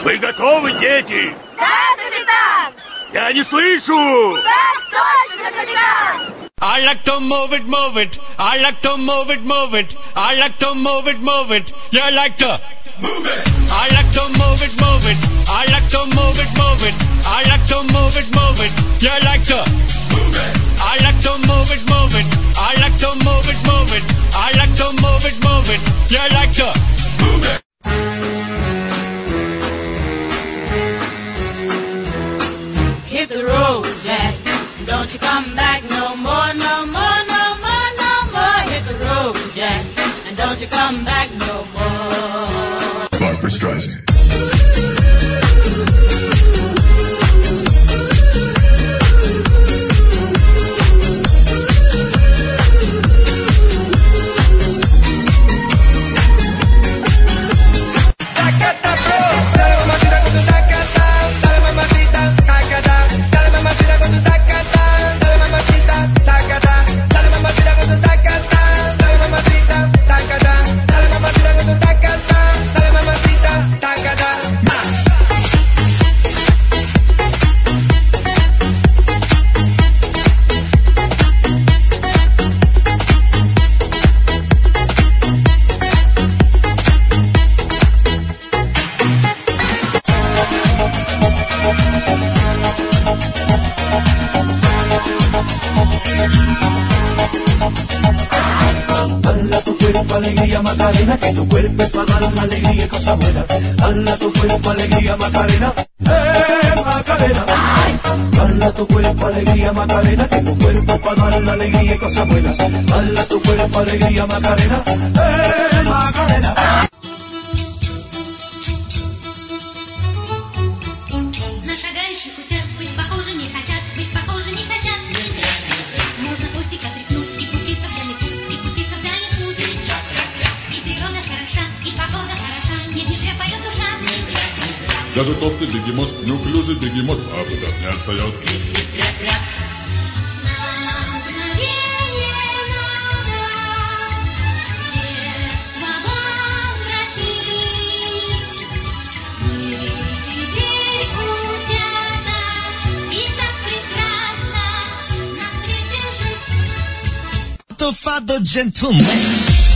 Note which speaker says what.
Speaker 1: Вы готовы, дети?
Speaker 2: Да, капитан!
Speaker 1: Я не слышу!
Speaker 2: Так точно, капитан!
Speaker 3: I like to move it, move it. I like to move it, move it. I like to move it, move it. You like to move it. I like to move it, move it. I like to move it, move it. I like to move it, move it. You like to move it. I like to move it, move it. I like to move it, move it. I like to move it, move it. You like to move it.
Speaker 4: Hit the road, Jack. Don't you come back no more, no more, no more, no more. Hit the road, Jack. And don't you come back no more.
Speaker 5: Barbra Streisand.
Speaker 6: Dala tu cuerpo alegría Macarena, que tu cuerpo es para dar una alegría y cosa buena. Dala tu cuerpo alegría Macarena, Macarena. Dala tu cuerpo alegría Macarena, que tu cuerpo es para dar una alegría y cosa buena. Dala tu cuerpo alegría Macarena, Macarena.
Speaker 7: На шагающих утят быть похожи не хотят, быть похожи не хотят. Можно пустить, отряхнуть и пуститься в дальний путь, и пуститься в дальний путь. И природа хороша, и погода хороша, нет, не зря поет душа.
Speaker 8: Даже толстый бегемот, неуклюжий бегемот, а куда не отстает.
Speaker 3: Father gentleman.